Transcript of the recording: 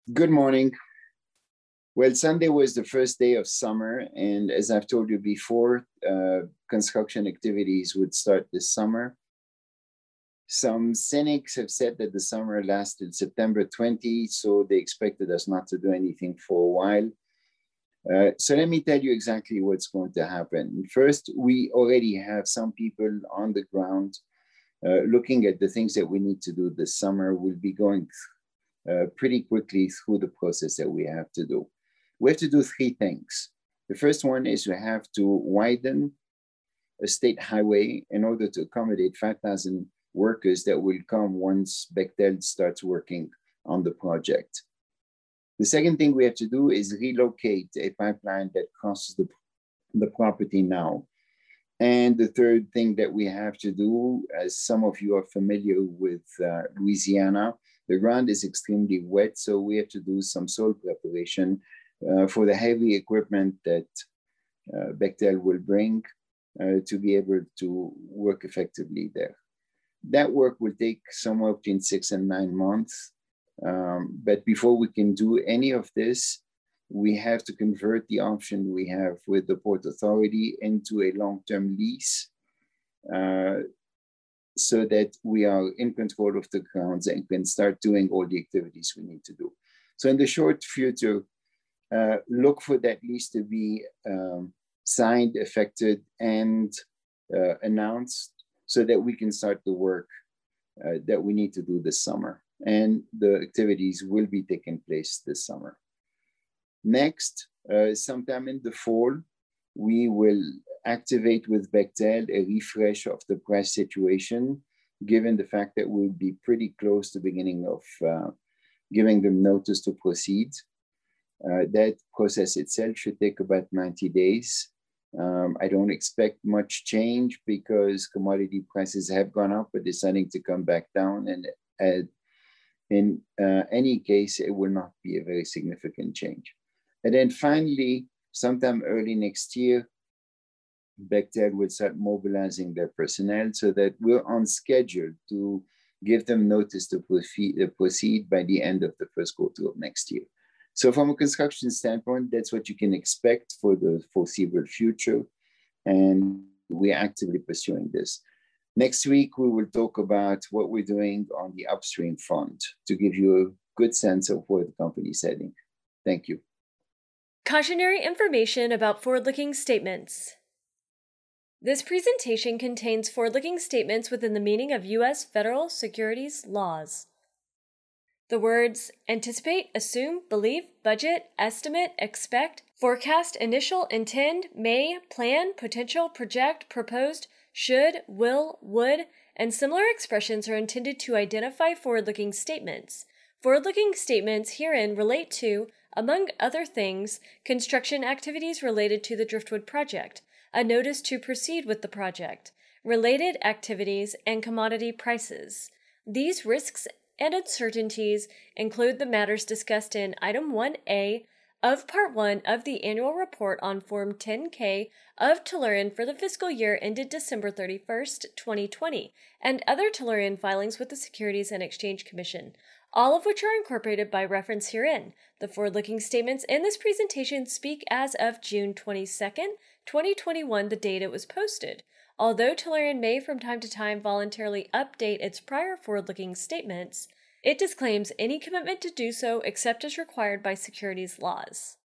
Good morning. Well, Sunday was the first day of summer, and as I've told you before, construction activities would start this summer. Some cynics have said that the summer lasted September 20, so they expected us not to do anything for a while. So let me tell you exactly what's going to happen. First, we already have some people on the ground looking at the things that we need to do this summer. We'll be going pretty quickly through the process that we have to do. We have to do three things. The first one is we have to widen a state highway in order to accommodate 5,000 workers that will come once Bechtel starts working on the project. The second thing we have to do is relocate a pipeline that crosses the property now. And the third thing that we have to do, as some of you are familiar with Louisiana, the ground is extremely wet, so we have to do some soil preparation for the heavy equipment that Bechtel will bring to be able to work effectively there. That work will take somewhere between 6 and 9 months. But before we can do any of this, we have to convert the option we have with the Port Authority into a long-term lease so that we are in control of the grounds and can start doing all the activities we need to do. So in the short future, look for that lease to be signed, effected, and announced so that we can start the work that we need to do this summer. And the activities will be taking place this summer. Next, sometime in the fall, we will activate with Bechtel a refresh of the price situation, given the fact that we'll be pretty close to beginning of giving them notice to proceed. That process itself should take about 90 days. I don't expect much change because commodity prices have gone up, but deciding to come back down. And in any case, it will not be a very significant change. And then finally, sometime early next year, Bechtel will start mobilizing their personnel so that we're on schedule to give them notice to proceed by the end of the first quarter of next year. So from a construction standpoint, that's what you can expect for the foreseeable future. And we're actively pursuing this. Next week, we will talk about what we're doing on the upstream front to give you a good sense of where the company is heading. Thank you. Cautionary information about forward-looking statements. This presentation contains forward-looking statements within the meaning of U.S. federal securities laws. The words anticipate, assume, believe, budget, estimate, expect, forecast, initial, intend, may, plan, potential, project, proposed, should, will, would, and similar expressions are intended to identify forward-looking statements. Forward-looking statements herein relate to, among other things, construction activities related to the Driftwood project, a notice to proceed with the project, related activities, and commodity prices. These risks and uncertainties include the matters discussed in Item 1A of Part 1 of the Annual Report on Form 10-K of Tellurian for the fiscal year ended December 31st, 2020, and other Tellurian filings with the Securities and Exchange Commission, all of which are incorporated by reference herein. The forward-looking statements in this presentation speak as of June 22nd, 2021, the date it was posted. Although Tellurian may from time to time voluntarily update its prior forward-looking statements, it disclaims any commitment to do so except as required by securities laws.